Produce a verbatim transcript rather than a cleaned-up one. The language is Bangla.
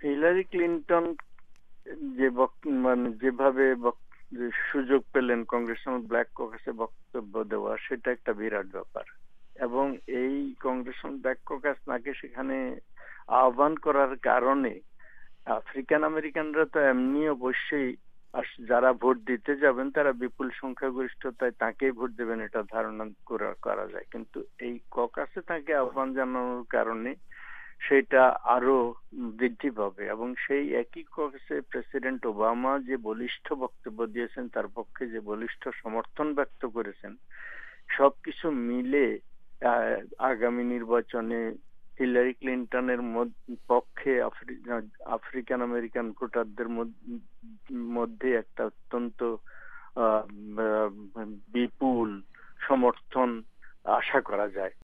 হিলারি ক্লিনটন যে মানে যেভাবে সুযোগ পেলেন কংগ্রেশনাল ব্ল্যাক ককেসে বক্তব্য দেওয়া, সেটা একটা বিরাট ব্যাপার। এবং এই কংগ্রেশনাল ব্ল্যাক ককেস নাকি সেখানে আহ্বান করার কারণে আফ্রিকান আমেরিকানরা তো এমনি অবশ্যই যারা ভোট দিতে যাবেন তারা বিপুল সংখ্যাগরিষ্ঠতায় তাকেই ভোট দেবেন, এটা ধারণা করা যায়। কিন্তু এই ককাসে তাকে আহ্বান জানানোর কারণে সেটা আরো বৃদ্ধি পাবে। এবং সেই একই ককেসে প্রেসিডেন্ট ওবামা যে বলিষ্ঠ বক্তব্য দিয়েছেন, তার পক্ষে যে বলিষ্ঠ সমর্থন ব্যক্ত করেছেন, সবকিছু মিলে আগামী নির্বাচনে হিলারি ক্লিনটনের পক্ষে আফ্রিকান আমেরিকান ভোটারদের মধ্যে একটা অত্যন্ত বিপুল সমর্থন আশা করা যায়।